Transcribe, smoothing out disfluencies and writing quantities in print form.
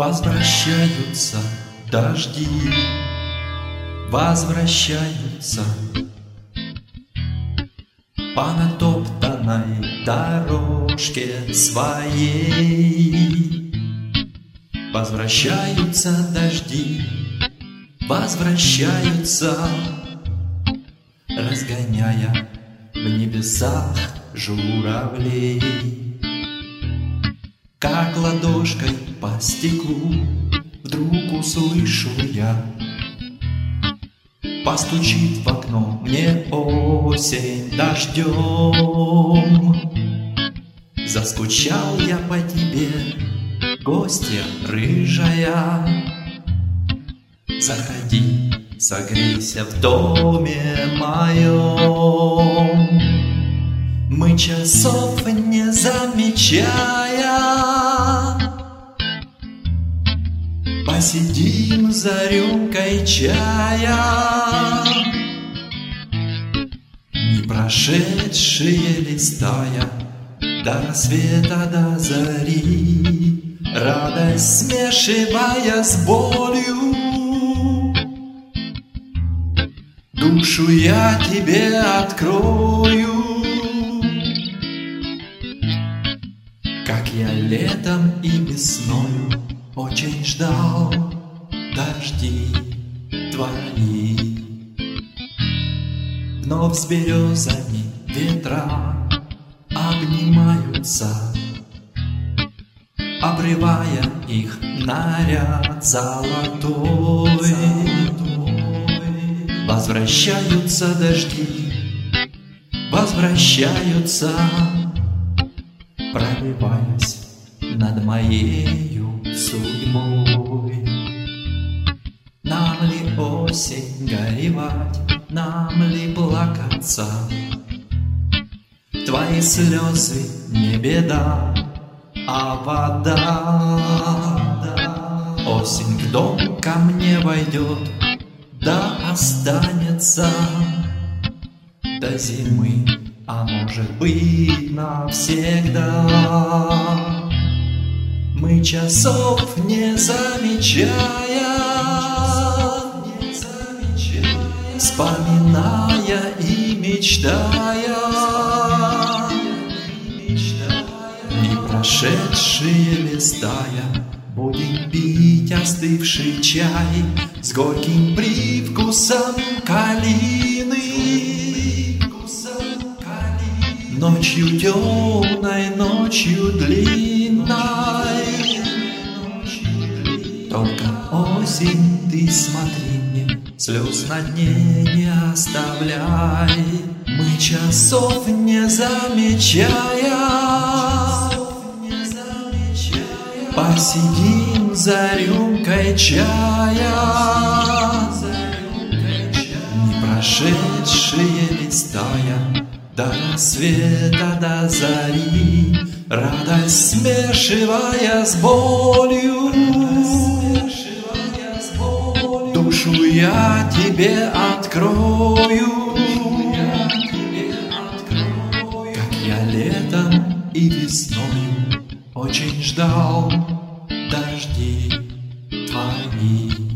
Возвращаются дожди, возвращаются по натоптанной дорожке своей. Возвращаются дожди, возвращаются, разгоняя в небесах журавлей. Как ладошкой по стеклу вдруг услышу я: постучит в окно мне осень дождем. Заскучал я по тебе, гостья рыжая. Заходи, согрейся в доме моем. Мы часов не замечая посидим за рюмкой чая. Не прошедшие листая до рассвета, до зари, радость смешивая с болью, душу я тебе открою. Как я летом и весною очень ждал дожди твои. Вновь с березами ветра обнимаются, обрывая их наряд золотой. Возвращаются дожди, возвращаются, пробиваясь над моею судьбой. Нам ли осень горевать, нам ли плакаться? Твои слезы не беда, а вода. Осень в дом ко мне войдет, да останется до зимы, а может быть навсегда. Мы часов не замечая, вспоминая и мечтая, не прошедшие листая, будем пить остывший чай с горьким привкусом калины. Ночью темной, ночью длинной, только осень, ты смотри мне, слез на дне не оставляй. Мы часов не замечая посидим за рюмкой чая. Не прошедшие листая до рассвета, до зари, радость смешивая с болью, душу я тебе открою. Как я летом и весною очень ждал дожди твои.